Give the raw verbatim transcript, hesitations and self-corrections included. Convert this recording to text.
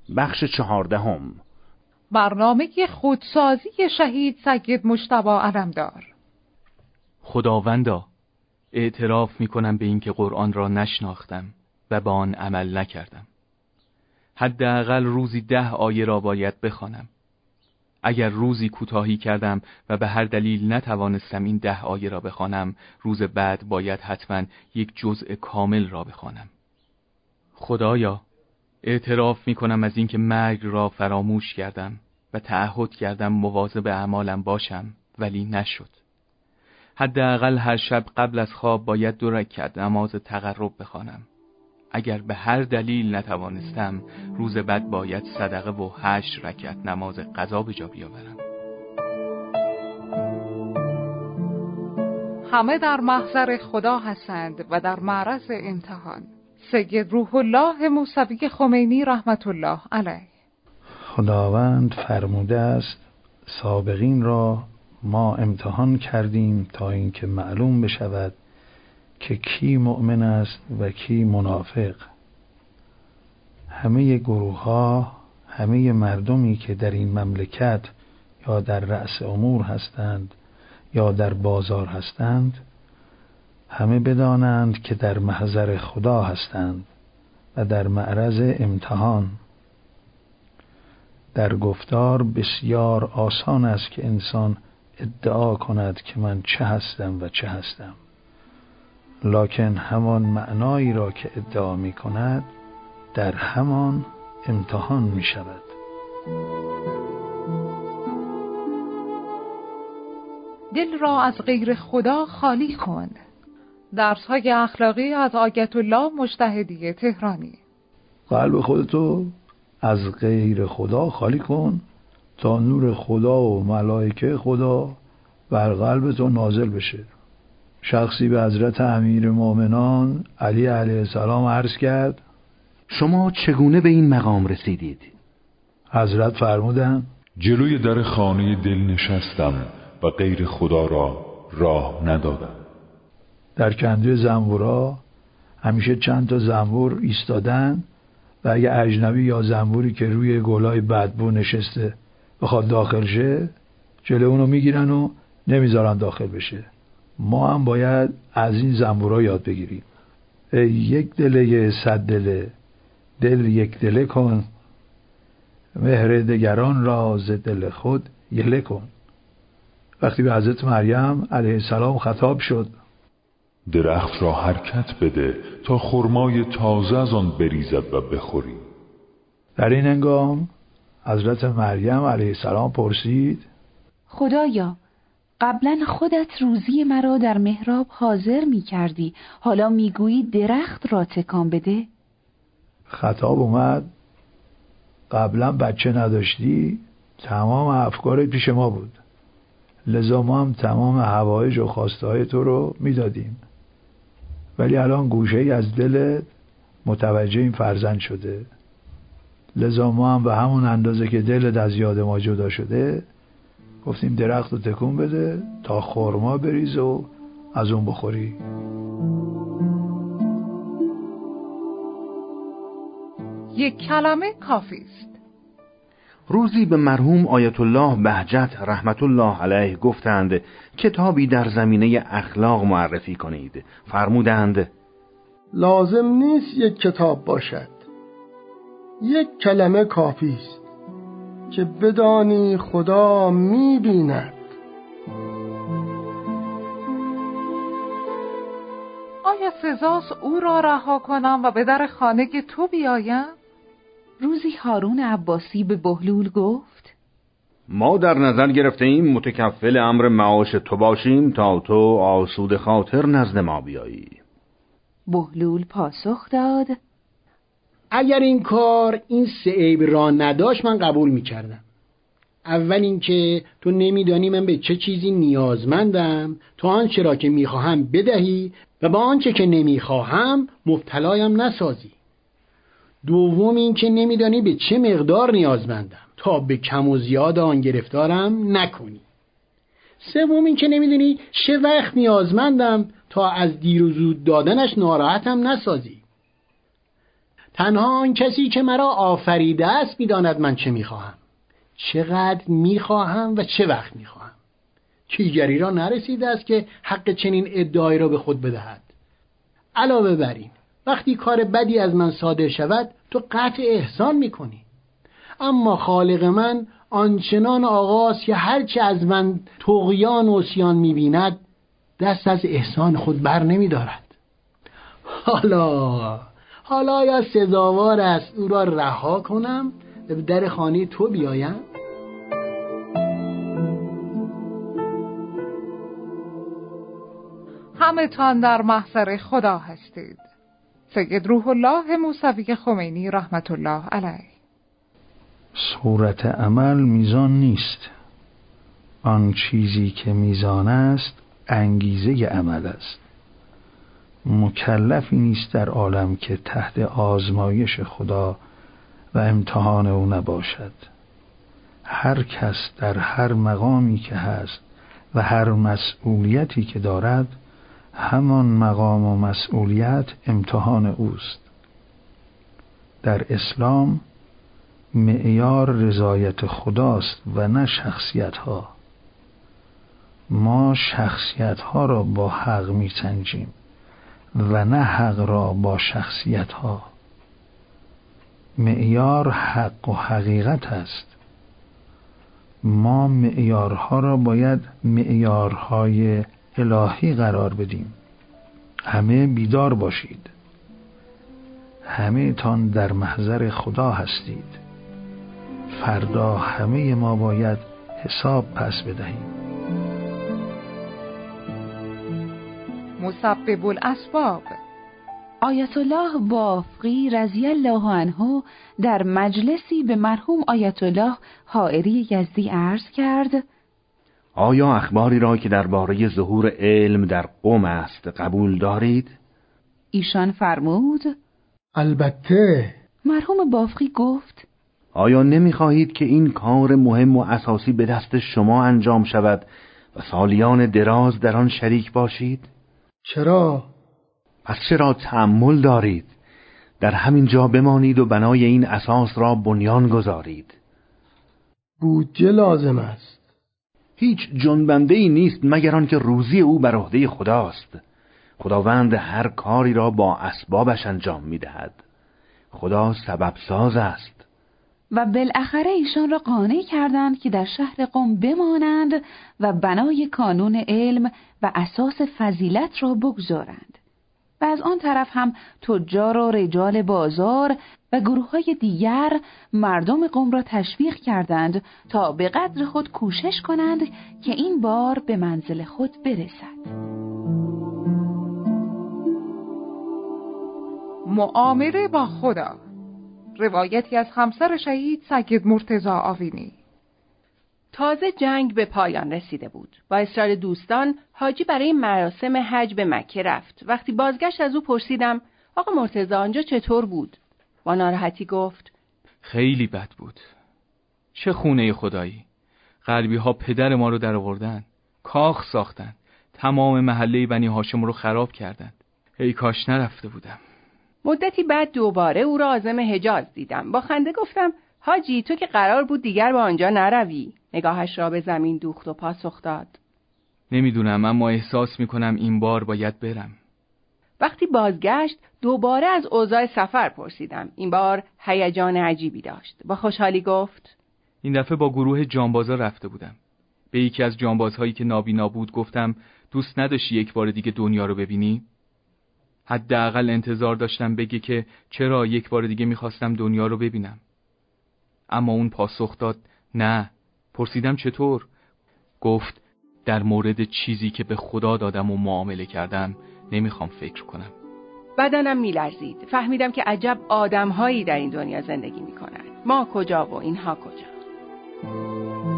بخش چهاردهم. برنامه خودسازی شهید سید مجتبی علمدار. خداوندا، اعتراف میکنم به اینکه قرآن را نشناختم و به آن عمل نکردم. حداقل روزی ده آیه را باید بخوانم. اگر روزی کوتاهی کردم و به هر دلیل نتوانستم این ده آیه را بخوانم، روز بعد باید حتما یک جزء کامل را بخوانم. خدایا، اعتراف میکنم از اینکه مرگ را فراموش کردم و تعهد کردم مواظب اعمالم باشم، ولی نشد. حداقل هر شب قبل از خواب باید دو رکعت نماز تقرب بخوانم. اگر به هر دلیل نتوانستم، روز بعد باید صدقه و هشت رکعت نماز قضا به جا بیاورم. همه در محضر خدا هستند و در معرض امتحان. سید روح الله موسوی خمینی رحمت الله علیه. خداوند فرموده است سابقین را ما امتحان کردیم تا اینکه معلوم بشود که کی مؤمن است و کی منافق. همه گروه ها، همه مردمی که در این مملکت یا در رأس امور هستند یا در بازار هستند، همه بدانند که در محضر خدا هستند و در معرض امتحان. در گفتار بسیار آسان است که انسان ادعا کند که من چه هستم و چه هستم، لکن همان معنایی را که ادعا می کند در همان امتحان می شود. دل را از غیر خدا خالی کن. درس‌های اخلاقی از آیت الله مجتهدی تهرانی. قلب خودتو از غیر خدا خالی کن تا نور خدا و ملائکه خدا بر قلبتو نازل بشه. شخصی به حضرت امیر مومنان علی علیه السلام عرض کرد شما چگونه به این مقام رسیدید؟ حضرت فرمودند جلوی در خانه دل نشستم و غیر خدا را راه ندادم. در کنده زنبورا همیشه چند تا زنبور ایستادن و اگه اجنبی یا زنبوری که روی گلای بدبو نشسته بخواد داخل شه، جلو اونو میگیرن و نمیذارن داخل بشه. ما هم باید از این زنبورا یاد بگیریم. ای یک دله صد دله، دل یک دله کن، مهر دگران را ز دل خود یله کن. وقتی به حضرت مریم علیه السلام خطاب شد درخت را حرکت بده تا خرمای تازه از آن بریزد و بخوری. در این هنگام حضرت مریم علیه السلام پرسید خدایا، قبلا خودت روزی مرا در محراب حاضر می کردی، حالا می گویی درخت را تکان بده؟ خطاب اومد قبلا بچه نداشتی، تمام افکارت پیش ما بود، لذا ما هم تمام حوایج و خواسته های تو رو می دادیم، ولی الان گوشه ای از دلت متوجه این فرزند شده، لذا ما هم به همون اندازه که دلت از یاد ما جدا شده گفتیم درخت رو تکون بده تا خرما بریز و از اون بخوری. یک کلمه کافی است. روزی به مرحوم آیت الله بهجت رحمت الله علیه گفتند کتابی در زمینه اخلاق معرفی کنید. فرمودند لازم نیست یک کتاب باشد، یک کلمه کافی است که بدانی خدا می‌بیند. آیا سزاست او را رها کنم و به در خانه تو بیایم؟ روزی هارون عباسی به بهلول گفت ما در نظر گرفته ایم متکفل امر معاش تو باشیم تا تو آسود خاطر نزد ما بیایی. بهلول پاسخ داد اگر این کار این سه عیب را نداشت من قبول میکردم. اول اینکه تو نمیدانی من به چه چیزی نیازمندم، تو آنچه را که میخواهم بدهی و با آنچه که نمیخواهم مبتلایم نسازی. دوم اینکه نمیدانی به چه مقدار نیازمندم تا به کم و زیاد آن گرفتارم نکنی. سوم اینکه نمیدونی چه وقت نیازمندم تا از دیر و زود دادنش ناراحتم نسازی. تنها آن کسی که مرا آفریده است می‌داند من چه می‌خواهم، چقدر می‌خواهم و چه وقت می‌خواهم. دیگری را نرسیده است که حق چنین ادعایی را به خود بدهد. علاوه بر این، وقتی کار بدی از من صادر شود تو قطع احسان می‌کنی، اما خالق من آنچنان آقاست که هرچه از من طغیان و عصیان می‌بیند دست از احسان خود بر نمی‌دارد. حالا حالا یا سزاوار است او را رها کنم و به در خانه تو بیایم؟ همه تان در محضر خدا هستید. سید روح الله موسوی خمینی رحمت الله علیه. صورت عمل میزان نیست، آن چیزی که میزان است انگیزه عمل است. مکلفی نیست در عالم که تحت آزمایش خدا و امتحان او نباشد. هر کس در هر مقامی که هست و هر مسئولیتی که دارد، همان مقام و مسئولیت امتحان اوست. در اسلام معیار رضایت خداست و نه شخصیت ها. ما شخصیت ها را با حق می سنجیم و نه حق را با شخصیت ها. معیار حق و حقیقت است. ما معیارها را باید معیارهای الهی قرار بدیم. همه بیدار باشید. همه تان در محضر خدا هستید. فردا همه ما باید حساب پس بدهیم. مسبب الاسباب. آیت الله بافقی رضی الله عنه در مجلسی به مرحوم آیت الله حائری یزدی عرض کرد: آیا اخباری را که درباره ظهور علم در قم است قبول دارید؟ ایشان فرمود: البته. مرحوم بافقی گفت: آیا نمی‌خواهید که این کار مهم و اساسی به دست شما انجام شود و سالیان دراز در آن شریک باشید؟ چرا؟ پس چرا تأمل دارید؟ در همین جا بمانید و بنای این اساس را بنیان گذارید. بودجه لازم است. هیچ جنبنده‌ای نیست مگر آن که روزی او بر عهده خداست. خداوند هر کاری را با اسبابش انجام می‌دهد. خدا سبب ساز است. و بالاخره ایشان را قانع کردند که در شهر قم بمانند و بنای کانون علم و اساس فضیلت را بگذارند. و از آن طرف هم تجار و رجال بازار و گروه‌های دیگر مردم قم را تشویق کردند تا به قدر خود کوشش کنند که این بار به منزل خود برسد. مؤامره با خدا. روایتی از همسر شهید سید مرتضی آوینی. تازه جنگ به پایان رسیده بود. با اصرار دوستان حاجی برای مراسم حج به مکه رفت. وقتی بازگشت از او پرسیدم: آقا مرتضی آنجا چطور بود؟ با ناراحتی گفت: خیلی بد بود. چه خونه خدایی. غربی ها پدر ما رو در آوردن، کاخ ساختن، تمام محله بنی هاشم رو خراب کردند. ای کاش نرفته بودم. مدتی بعد دوباره او را عازم حجاز دیدم. با خنده گفتم: حاجی تو که قرار بود دیگر به آنجا نروی. نگاهش را به زمین دوخت و پاسخ داد: نمیدونم، اما احساس میکنم این بار باید برم. وقتی بازگشت دوباره از اوضاع سفر پرسیدم. این بار هیجان عجیبی داشت. با خوشحالی گفت: این دفعه با گروه جانبازا رفته بودم. به یکی از جانبازهایی که نابینا بود گفتم: دوست نداشتی یک بار دیگه دنیا رو ببینی؟ حداقل انتظار داشتم بگه که چرا یک بار دیگه میخواستم دنیا رو ببینم. اما اون پاسخ داد: نه. پرسیدم چطور؟ گفت: در مورد چیزی که به خدا دادم و معامله کردم نمیخوام فکر کنم. بدنم میلرزید. فهمیدم که عجب آدمهایی در این دنیا زندگی میکنند. ما کجا و اینها کجا؟